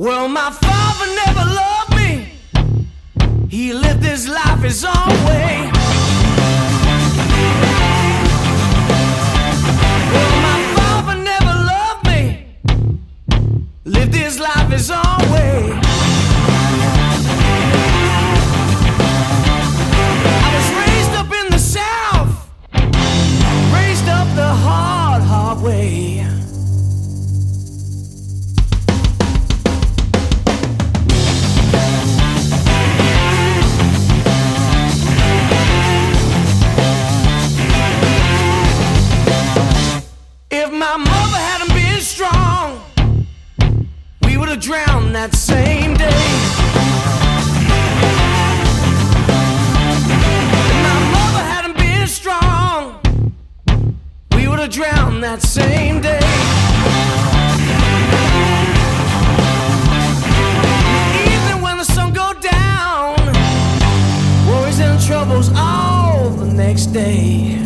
Well, my father never loved me. He lived his life his own way. Well, my father never loved me. Lived his life his own way. I was raised up in the South, raised up the hard, hard way. My mother hadn't been strong, we would have drowned that same day. If my mother hadn't been strong, we would have drowned that same day. Even when the sun go down, worries and troubles all the next day.